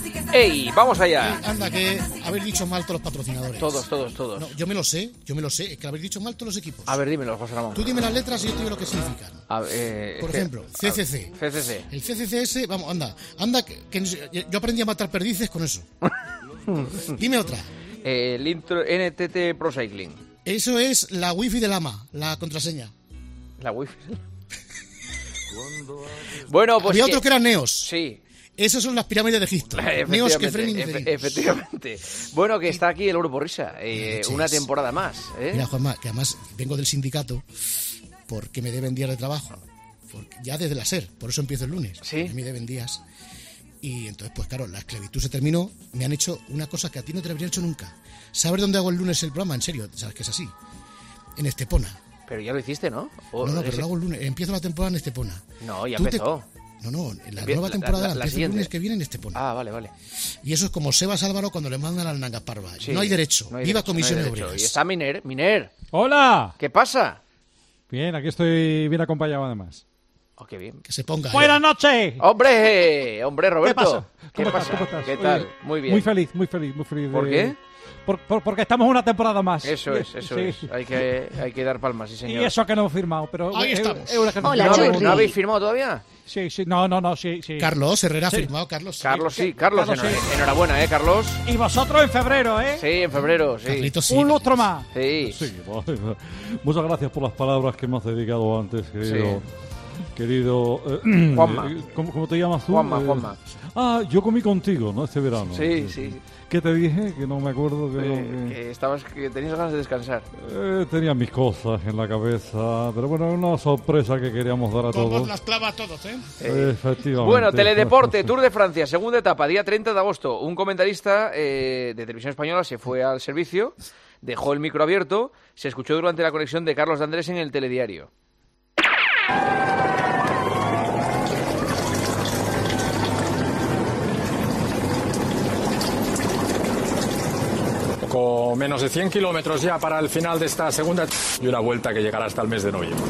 ¡Ey! ¡Vamos allá! Anda, que habéis dicho mal todos los patrocinadores. Todos. No, yo me lo sé. Es que habéis dicho mal todos los equipos. A ver, dímelo, José Ramón. Tú dime las letras y yo te digo lo que significan. Por ejemplo, CCC. CCC. El CCCS, vamos, anda, que yo aprendí a matar perdices con eso. Dime otra. El intro NTT Pro Cycling. Eso es la wifi del AMA, la contraseña. La wifi. Bueno, pues había otro que era Neos. Sí. Esas son las pirámides de Egipto. Neos, Kefren y Neferim. Efectivamente. Bueno, que está aquí el Grupo Risa. Una temporada más. Mira, Juanma, que además vengo del sindicato porque me deben días de trabajo. Ya desde la SER, por eso empiezo el lunes. Sí. Me deben días. Y entonces, pues claro, la esclavitud se terminó. Me han hecho una cosa que a ti no te habrían hecho nunca. ¿Sabes dónde hago el lunes el programa? En serio, sabes que es así. En Estepona. Pero ya lo hiciste, ¿no? No, pero lo hago el lunes. Empiezo la temporada en Estepona. No, ya empezó. No, en la nueva temporada empieza el lunes que viene en Estepona. Ah, vale. Y eso es como Sebas Álvaro cuando le mandan al Nanga Parva. Sí, no hay derecho. Viva Comisiones Obreras. Y está Miner. ¡Hola! ¿Qué pasa? Bien, aquí estoy bien acompañado además. Oh, qué bien. Que se ponga. ¡Buenas noches! ¡Hombre, Roberto! ¿Qué pasa? ¿Cómo estás? ¿Qué tal? Oye, Muy bien. Muy feliz. ¿Por qué? Porque estamos una temporada más. Eso es. Hay que dar palmas, sí, señor. Y eso que no hemos firmado, pero... Ahí estamos. Hola, Churri. ¿No habéis firmado todavía? Sí. No, sí. Carlos Herrera ha firmado, Carlos. Carlos, sí. Enhorabuena, Carlos. Y vosotros en febrero, ¿eh? Sí, en febrero, sí. Carlitos, sí. Un lustro más. Sí. Sí, vale. Muchas gracias por las palabras que me has dedicado antes, querido Juanma. ¿Cómo te llamas tú? Juanma. Yo comí contigo, ¿no? Este verano. Sí. ¿Qué te dije? Que no me acuerdo. Que tenías ganas de descansar. Tenía mis cosas en la cabeza, pero bueno, una sorpresa que queríamos dar a Con todos. las clavas a todos, ¿eh? Efectivamente. Bueno, Teledeporte, Tour de Francia, segunda etapa, día 30 de agosto. Un comentarista de Televisión Española se fue al servicio, dejó el micro abierto, se escuchó durante la conexión de Carlos de Andrés en el telediario. Con menos de 100 kilómetros ya para el final de esta segunda y una vuelta que llegará hasta el mes de noviembre.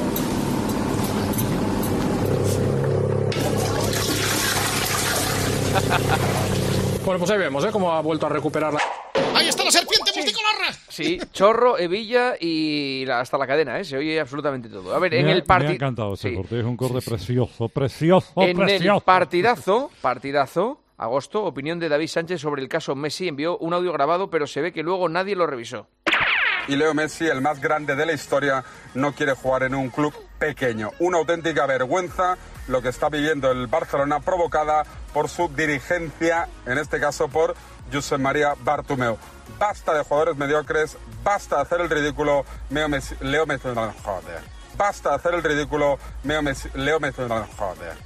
Bueno, pues ahí vemos cómo ha vuelto a recuperar la... ¡Ahí está la serpiente multicolor! Sí, chorro, hebilla y hasta la cadena, se oye absolutamente todo. A ver, en el partido... Me ha encantado ese corte, es un corte precioso. En el partidazo, agosto, opinión de David Sánchez sobre el caso Messi, envió un audio grabado, pero se ve que luego nadie lo revisó. Y Leo Messi, el más grande de la historia, no quiere jugar en un club pequeño. Una auténtica vergüenza lo que está viviendo el Barcelona, provocada por su dirigencia, en este caso por Josep María Bartomeu. Basta de jugadores mediocres, basta de hacer el ridículo, Leo Messi, joder. Basta de hacer el ridículo, Leo Messi, joder.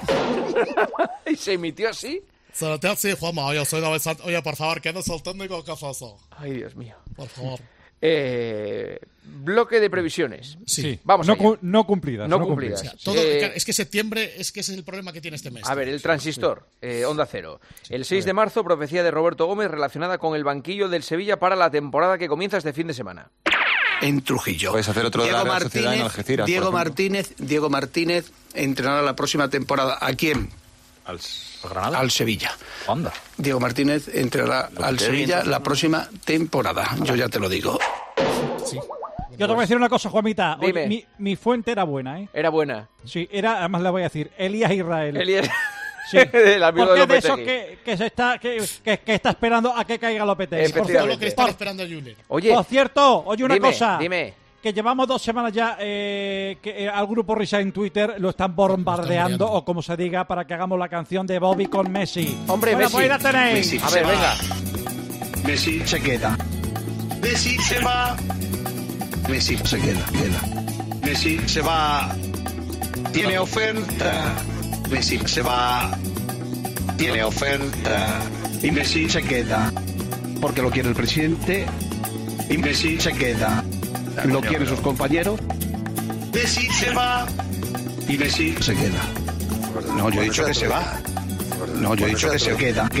¿Y se emitió así? Sí, Juanma, yo soy David Sánchez. Oye, por favor, que no es el técnico, ¿qué pasa? Ay, Dios mío. Por favor. Bloque de previsiones. Sí. Vamos allá. No cumplidas. O sea, es que septiembre es que ese es el problema que tiene este mes. A ver, el transistor, Onda Cero. El 6 de marzo, profecía de Roberto Gómez relacionada con el banquillo del Sevilla para la temporada que comienza este fin de semana. En Trujillo. Puedes hacer otro de la Real Sociedad en Algeciras. Diego Martínez entrenará la próxima temporada. ¿A quién? ¿Granada? Al Sevilla. Anda. Diego Martínez entrará al Sevilla la próxima temporada. Yo ya te lo digo. Sí. Yo te voy a decir una cosa, Juanmita. Dime. Oye, mi fuente era buena, ¿eh? Era buena. Sí, además le voy a decir, Elías Israel. Sí. El amigo porque de de eso Lopetegui. que está esperando a que caiga Lopetegui. Todo lo que está esperando a Julen. Oye, por cierto, una cosa. Dime. Que llevamos 2 semanas ya que al Grupo Risa en Twitter lo están bombardeando, o como se diga, para que hagamos la canción de Bobby con Messi. Hombre, bueno, Messi. pues ahí la tenéis. Messi A ver, venga. Messi se queda. Messi se va. Messi se queda. Messi se va. Tiene oferta. Messi se va. Tiene oferta. Y Messi se queda. Porque lo quiere el presidente. Y Messi se queda. Lo quieren sus compañeros. Messi se va. Y Messi se queda. No, yo he dicho que se va. No, yo he dicho que se queda.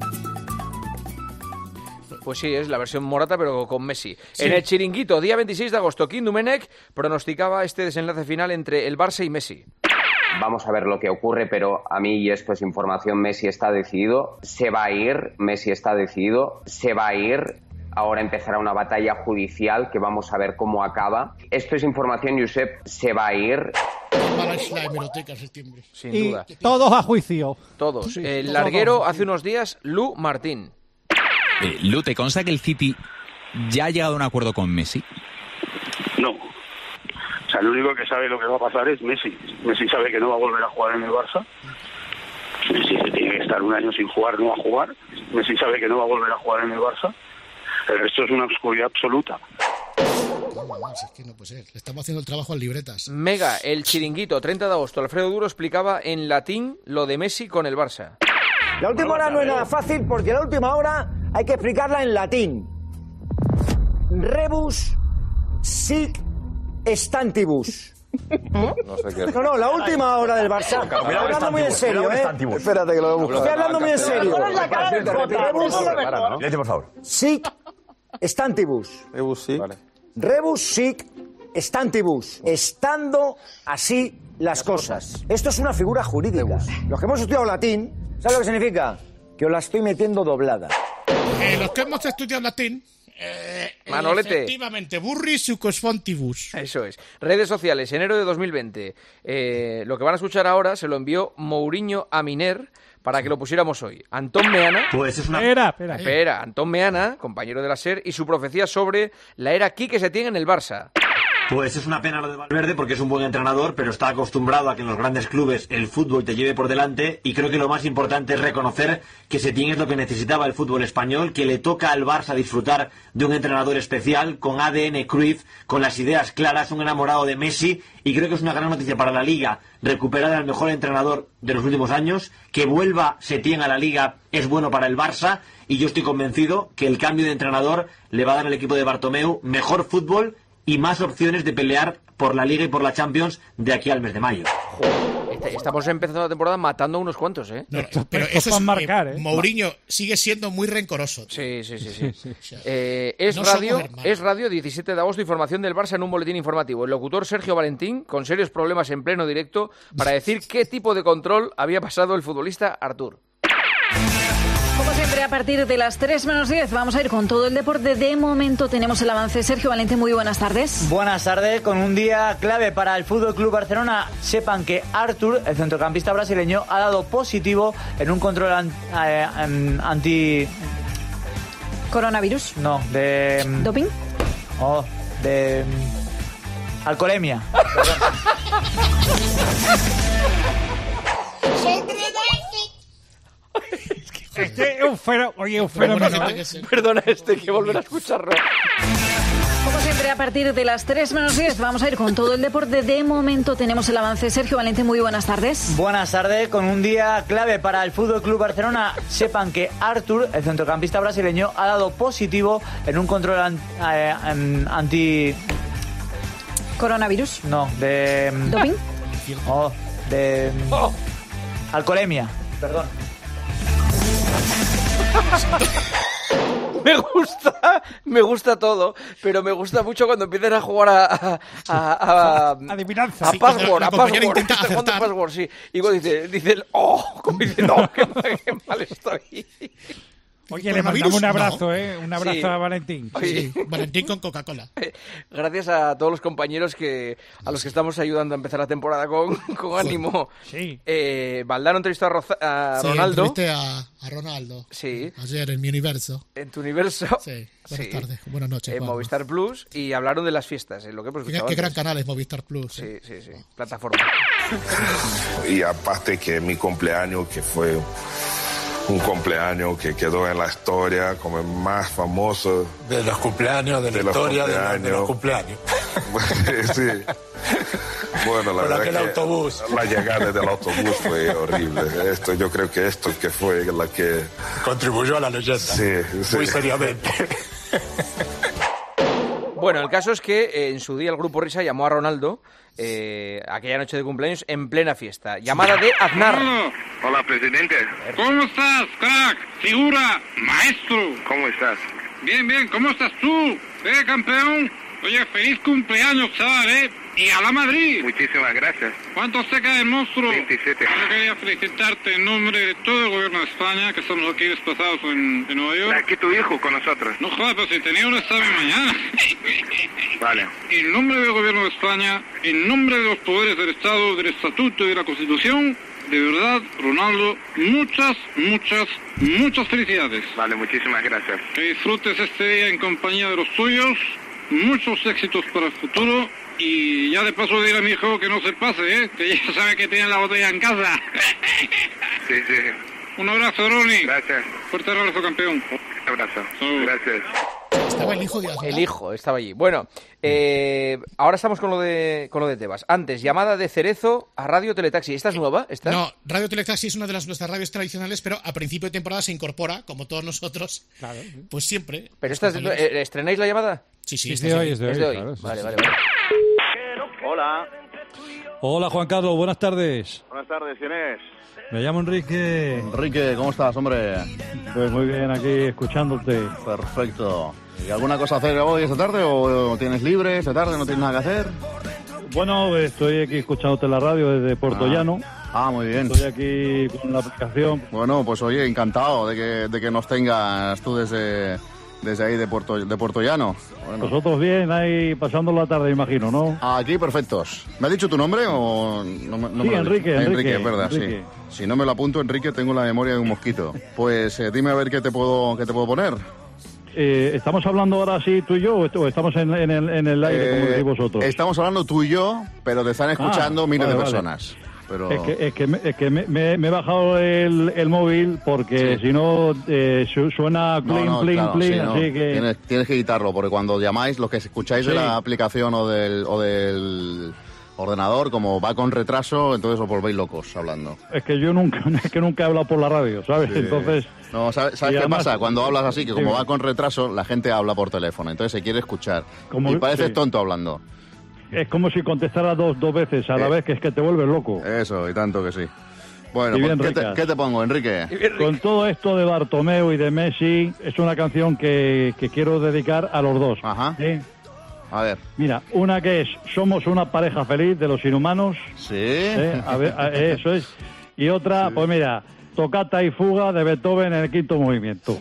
Pues sí, es la versión Morata, pero con Messi. Sí. En el Chiringuito, día 26 de agosto, Kim Domenech pronosticaba este desenlace final entre el Barça y Messi. Vamos a ver lo que ocurre, pero a mí, y esto es información, Messi está decidido, se va a ir, Messi está decidido, se va a ir. Ahora empezará una batalla judicial que vamos a ver cómo acaba. Esto es información, Josep, se va a ir. La hemeroteca en septiembre. Sin duda. Todos a juicio. Todos. El larguero hace unos días, Lu Martín. Lu, ¿te consta que el City ya ha llegado a un acuerdo con Messi? No. O sea, el único que sabe lo que va a pasar es Messi. Messi sabe que no va a volver a jugar en el Barça. Messi se tiene que estar un año sin jugar, no va a jugar. Messi sabe que no va a volver a jugar en el Barça. El resto es una oscuridad absoluta. Es que no puede ser. Le estamos haciendo el trabajo a libretas. Mega, el chiringuito, 30 de agosto. Alfredo Duro explicaba en latín lo de Messi con el Barça. La última hora no es nada fácil porque la última hora hay que explicarla en latín. Rebus sic stantibus. No sé qué. No, la última hora del Barça. Estoy hablando muy en serio, ¿eh? Espérate que lo vemos. Estoy hablando muy en serio. Léete, por favor. Sic stantibus. Vale. Rebus sic stantibus. Estando así las cosas. Esto es una figura jurídica. Los que hemos estudiado latín, ¿sabes lo que significa? Que os la estoy metiendo doblada. Los que hemos estudiado latín... Manolete. Efectivamente, burris sucos fontibus. Eso es. Redes sociales, enero de 2020. Lo que van a escuchar ahora se lo envió Mourinho a Miner para que lo pusiéramos hoy. Antón Meana. Pues es una... Espera. Antón Meana, compañero de la SER, y su profecía sobre la era Quique Setién en el Barça. Pues es una pena lo de Valverde porque es un buen entrenador, pero está acostumbrado a que en los grandes clubes el fútbol te lleve por delante, y creo que lo más importante es reconocer que Setién es lo que necesitaba el fútbol español, que le toca al Barça disfrutar de un entrenador especial, con ADN Cruyff, con las ideas claras, un enamorado de Messi, y creo que es una gran noticia para la Liga recuperar al mejor entrenador de los últimos años. Que vuelva Setién a la Liga es bueno para el Barça, y yo estoy convencido que el cambio de entrenador le va a dar al equipo de Bartomeu mejor fútbol y más opciones de pelear por la Liga y por la Champions de aquí al mes de mayo. Estamos empezando la temporada matando a unos cuantos, ¿eh? No, pero eso es marcar, ¿eh? Mourinho sigue siendo muy rencoroso. Sí. Es radio, 17 de agosto, información del Barça en un boletín informativo. El locutor Sergio Valentín, con serios problemas en pleno directo, para decir qué tipo de control había pasado el futbolista Artur. Como siempre, a partir de las 3 menos 10 vamos a ir con todo el deporte. De momento tenemos el avance. Sergio Valentín, muy buenas tardes. Buenas tardes, con un día clave para el Fútbol Club Barcelona. Sepan que Artur, el centrocampista brasileño, ha dado positivo en un control anti... ¿Coronavirus? No, de... ¿Doping? Oh, de... alcoholemia. Un fenómeno. Perdona, que volver a escucharlo. Como siempre, a partir de las 3 menos 10 vamos a ir con todo el deporte. De momento tenemos el avance. Sergio Valentín, muy buenas tardes. Buenas tardes, con un día clave para el Fútbol Club Barcelona. Sepan que Artur, el centrocampista brasileño, ha dado positivo en un control anti... ¿Coronavirus? No, de... ¿Doping? Oh, de... alcoholemia. Perdón. Me gusta todo, pero me gusta mucho cuando empiezan a jugar a adivinanza. A password, sí. Y cuando dice el como dice, no, qué mal estoy. Oye, le mandamos un abrazo, un abrazo a Valentín. Sí, Valentín con Coca-Cola. Gracias a todos los compañeros a los que estamos ayudando a empezar la temporada con ánimo. Sí. Valdano entrevistó a Ronaldo. Entrevisté a Ronaldo. Sí. Ayer en mi universo. En tu universo. Sí. Buenas tardes, buenas noches. En Movistar Plus, y hablaron de las fiestas, lo que hemos escuchado. Qué gran canal es Movistar Plus. Sí. Plataforma. Y aparte que mi cumpleaños, que fue un cumpleaños que quedó en la historia como el más famoso de los cumpleaños, de la historia de los cumpleaños. Sí. Bueno, la verdad que autobús. La llegada del autobús fue horrible. Yo creo que que fue la que contribuyó a la leyenda. Sí. Muy seriamente. Bueno, el caso es que en su día el Grupo Risa llamó a Ronaldo aquella noche de cumpleaños en plena fiesta. Llamada de Aznar. Hola, presidente. ¿Cómo estás, crack? Figura, maestro. ¿Cómo estás? Bien. ¿Cómo estás tú? Campeón. Oye, feliz cumpleaños, chaval, y a la Madrid. Muchísimas gracias. ¿Cuántos te cae el monstruo? 27. Yo quería felicitarte en nombre de todo el gobierno de España, que estamos aquí desplazados en Nueva York. Aquí tu hijo con nosotros. No jodas, pero si tenía un examen mañana. Vale. En nombre del gobierno de España, en nombre de los poderes del Estado, del Estatuto y de la Constitución, de verdad, Ronaldo, muchas felicidades. Vale, muchísimas gracias. Que disfrutes este día en compañía de los tuyos, muchos éxitos para el futuro y ya de paso diré a mi hijo que no se pase, que ya sabe que tiene la botella en casa. Sí. Un abrazo, Ronnie. Gracias. Fuerte abrazo, campeón. Un abrazo. Gracias. Estaba el hijo de El hijo estaba allí. Bueno, ahora estamos con lo de Tebas. Antes, llamada de Cerezo a Radio Teletaxi. ¿Esta es nueva? ¿Esta? No, Radio Teletaxi es una de nuestras radios tradicionales, pero a principio de temporada se incorpora, como todos nosotros, claro. Pues siempre. ¿Pero esta estrenáis la llamada? Sí, es de hoy. Es de hoy. Claro, vale. Hola. Hola, Juan Carlos, buenas tardes. Buenas tardes, ¿quién es? Me llamo Enrique. Enrique, ¿cómo estás, hombre? Pues muy bien, aquí escuchándote. Perfecto. ¿Y alguna cosa a hacer hoy esta tarde o tienes libre esta tarde, no tienes nada que hacer? Bueno, estoy aquí escuchándote en la radio desde Puerto Llano. Muy bien. Estoy aquí con la aplicación. Bueno, pues oye, encantado de que nos tengas tú desde ahí de Puerto Llano. Bueno. Vosotros bien, ahí pasando la tarde, imagino, ¿no? Aquí perfectos. ¿Me has dicho tu nombre o no sí, me Enrique, Enrique, es verdad, Enrique. Sí. Si no me lo apunto, Enrique, tengo la memoria de un mosquito. Pues dime a ver qué te puedo poner. ¿Estamos hablando ahora sí tú y yo o estamos en el aire, como decís vosotros? Estamos hablando tú y yo, pero te están escuchando miles de personas. Pero... Es que me he bajado el móvil porque si no suena plin, así que... Tienes que quitarlo, porque cuando llamáis, los que escucháis de la aplicación o del ordenador, como va con retraso, entonces os volvéis locos hablando. Es que yo nunca he hablado por la radio, ¿sabes? Sí. Entonces... No, ¿sabes qué pasa? Cuando hablas así, que como va con retraso, la gente habla por teléfono, entonces se quiere escuchar. Y pareces tonto hablando. Es como si contestara dos veces a la vez, que es que te vuelves loco. Eso, y tanto que sí. Bueno, pues, ¿qué te pongo, Enrique? Con todo esto de Bartomeu y de Messi, es una canción que quiero dedicar a los dos. Ajá. ¿Sí? A ver. Mira, una que es Somos una pareja feliz, de Los Inhumanos. Sí. A ver, eso es. Y otra, pues mira, Toccata y Fuga, de Beethoven, en el quinto movimiento.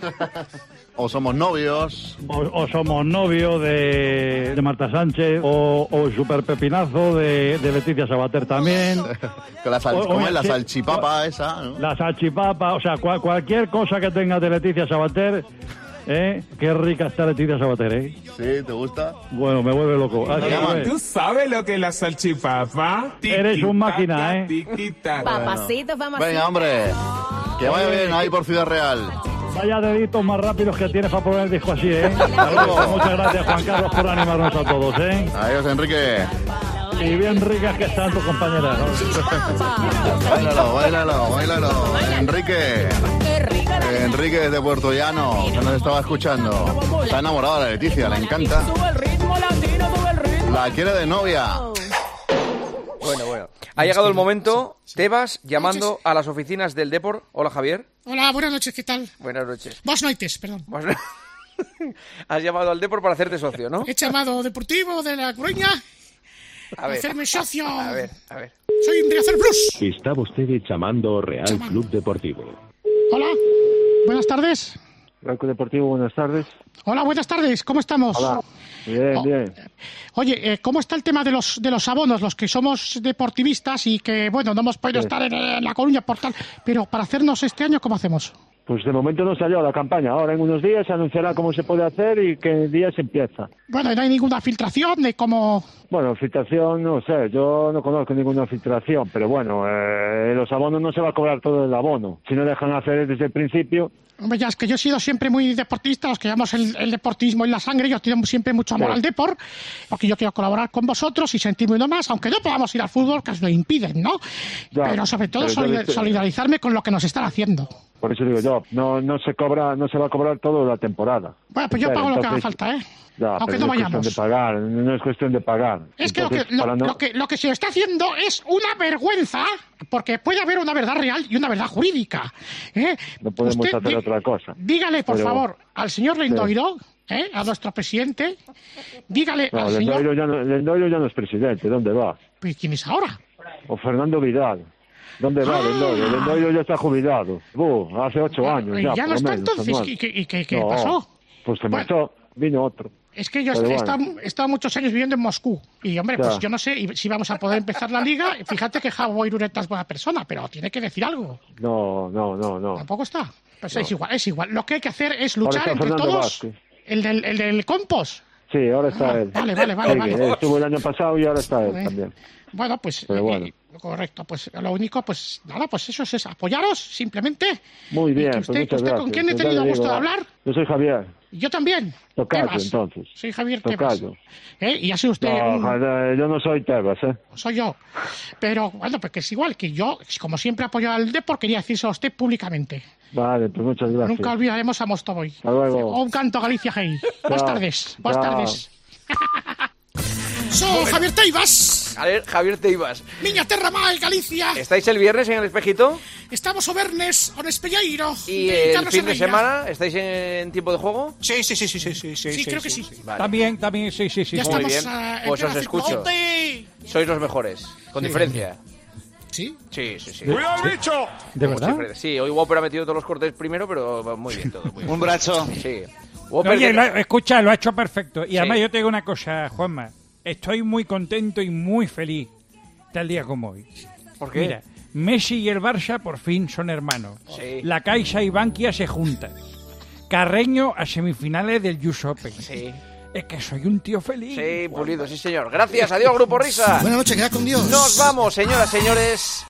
O Somos novios. O Somos novios de Marta Sánchez. O Super Pepinazo de Leticia Sabater también. ¿Cómo es la salchipapa esa? ¿No? La salchipapa, o sea, cualquier cosa que tenga de Leticia Sabater. Qué rica está Leticia Sabater, ¿Sí? ¿Te gusta? Bueno, me vuelve loco. ¿Tú sabes lo que es la salchipapa? Eres un máquina, Papacitos, vamos. Venga, hombre. Que vaya bien ahí por Ciudad Real. Vaya deditos más rápidos que tienes para poner el disco así, Muchas gracias, Juan Carlos, por animarnos a todos, Adiós, Enrique. Y bien ricas que están tus compañeras, Báilalo. Enrique desde Puerto Llano, que nos estaba escuchando. Está enamorado de la Leticia, le encanta. La quiere de novia. Bueno. Ha llegado el momento. Tebas llamando a las oficinas del Depor. Hola, Javier. Hola, buenas noches, ¿qué tal? Buenas noches. Buenas noches, perdón. Has llamado al Depor para hacerte socio, ¿no? He llamado Deportivo de La Coruña para hacerme socio. A ver. Soy un Riazor Plus. Está usted llamando Real Club Deportivo. Hola, buenas tardes. Real Club Deportivo, buenas tardes. Hola, buenas tardes, ¿cómo estamos? Hola, bien. Oye, ¿cómo está el tema de los abonos, los que somos deportivistas y que, bueno, no hemos podido estar en La Coruña por tal, pero para hacernos este año, ¿cómo hacemos? Pues de momento no salió la campaña, ahora en unos días se anunciará cómo se puede hacer y qué día se empieza. Bueno, ¿no hay ninguna filtración de cómo...? Bueno, filtración, no sé, yo no conozco ninguna filtración, pero bueno, los abonos no se va a cobrar todo el abono, si no dejan hacer desde el principio... Hombre, ya es que yo he sido siempre muy deportista, los que llevamos el deportismo en la sangre, yo tengo siempre mucho amor al deporte, porque yo quiero colaborar con vosotros y sentirme uno más, aunque no podamos ir al fútbol, que os lo impiden, ¿no? Ya, pero sobre todo solidarizarme con lo que nos están haciendo. Por eso digo yo, no se va a cobrar toda la temporada. Bueno, pues yo pago lo que haga falta, Ya, aunque pero no no es cuestión vayamos. de pagar, no es cuestión de pagar. Es que Entonces, para no- lo que se está haciendo es una vergüenza, porque puede haber una verdad real y una verdad jurídica. no podemos Usted hacer otra cosa. Dígale, por Pero- favor, al señor Lendoiro, a nuestro presidente, dígale No, al señor... Lendoiro ya no es presidente, ¿dónde va? Pues, ¿quién es ahora? O Fernando Vidal. ¿Dónde va Lendoiro? Lendoiro ya está jubilado. Hace 8 años ya, Ya por no lo está menos, entonces, anual. ¿y qué No, pasó? Pues se marchó, vino otro. Es que yo Pero he bueno. estado muchos años viviendo en Moscú y, hombre, Ya. pues yo no sé si vamos a poder empezar la liga. Fíjate que Javo Irureta es buena persona, pero tiene que decir algo. No. Tampoco está. Pues No. es igual. Lo que hay que hacer es Ahora luchar está entre Fernando todos. Vázquez. El del Compos. Sí, ahora está él. vale. Sí, estuvo el año pasado y ahora está él también. Bueno, pues Pero bueno. correcto. Pues lo único, pues nada, pues eso es apoyaros simplemente. Muy bien, que pues usted, muchas ¿con gracias. quién he Pues ya tenido le gusto digo, de hablar? Yo soy Javier. Yo también. Tocayo, Tebas. entonces. Soy Javier Tebas. Tocayo. Y ha sido usted No, un... Javier, yo no soy Tebas, Soy yo. Pero bueno, pues que es igual que yo, como siempre apoyo al Depor, quería decirse a usted públicamente. Vale, pues muchas gracias. Nunca olvidaremos a Mostovoy. Hasta luego. O un canto a Galicia Hey. Buenas tardes. Buenas Chao. tardes. Soy Javier Teibas. Javier Teibas. Miña terra máis, Galicia. ¿Estáis el viernes en el Espejito? Estamos o vernes o Espelleiro. ¿Y el fin de semana? ¿Estáis en tiempo de juego? Sí, creo que sí. Vale. También, sí. Ya Muy estamos bien. en Pues os plena escucho. circulote. Sois los mejores, con Sí. diferencia. ¿Sí? Sí. ¡Cuidado, bicho! ¿De Con verdad? diferencia. Sí, hoy Whopper ha metido todos los cortes primero, pero va muy bien todo. Muy bien. Un brazo. Sí. Whopper, Oye, ¿qué- escucha, lo ha hecho perfecto. Y además Sí. yo te digo una cosa, Juanma. Estoy muy contento y muy feliz tal día como hoy. ¿Por qué? Mira, Messi y el Barça por fin son hermanos. Sí. La Caixa y Bankia se juntan. Carreño a semifinales del US Open. Sí. Es que soy un tío feliz. Sí, Pulido, sí señor. Gracias, adiós, Grupo Risa. Buenas noches, queda con Dios. Nos vamos, señoras, señores.